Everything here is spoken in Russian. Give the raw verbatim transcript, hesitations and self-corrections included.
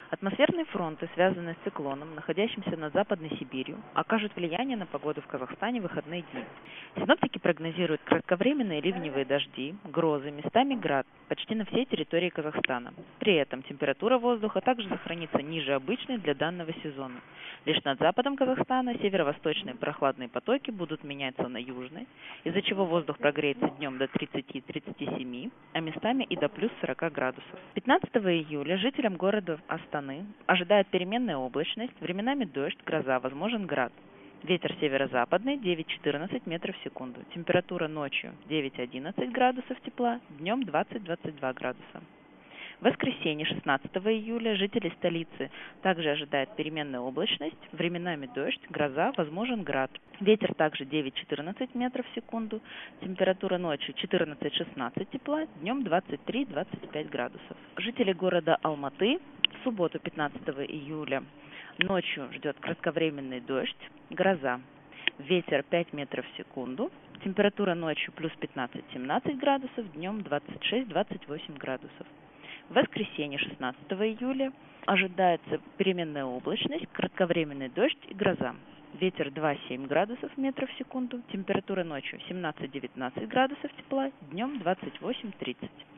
Атмосферные фронты, связанные с циклоном, находящимся над Западной Сибирью, окажут влияние на погоду в Казахстане в выходные дни. Синоптики прогнозируют кратковременные ливневые дожди, грозы, местами град почти на всей территории Казахстана. При этом температура воздуха также сохранится ниже обычной для данного сезона. Лишь над западом Казахстана северо-восточные прохладные потоки будут меняться на южные, из-за чего воздух прогреется днем до тридцати — тридцати семи, а местами и до плюс сорока градусов. пятнадцатого июля жителям города Астаны ожидает переменная облачность, временами дождь, гроза, возможен град. Ветер северо-западный девять — четырнадцать метров в секунду. Температура ночью девять — одиннадцать градусов тепла, днем двадцать — двадцать два градуса. В воскресенье, шестнадцатого июля, жители столицы также ожидают переменная облачность, временами дождь, гроза, возможен град. Ветер также девять — четырнадцать метров в секунду, температура ночью четырнадцать — шестнадцать тепла, днем двадцать три — двадцать пять градусов. Жители города Алматы в субботу, пятнадцатого июля, ночью ждет кратковременный дождь, гроза. Ветер пять метров в секунду, температура ночью плюс пятнадцать — семнадцать градусов, днем двадцать шесть — двадцать восемь градусов. В воскресенье, шестнадцатого июля, ожидается переменная облачность, кратковременный дождь и гроза. Ветер два — семь градусов метров в секунду, температура ночью семнадцать — девятнадцать градусов тепла, днем двадцать восемь — тридцать.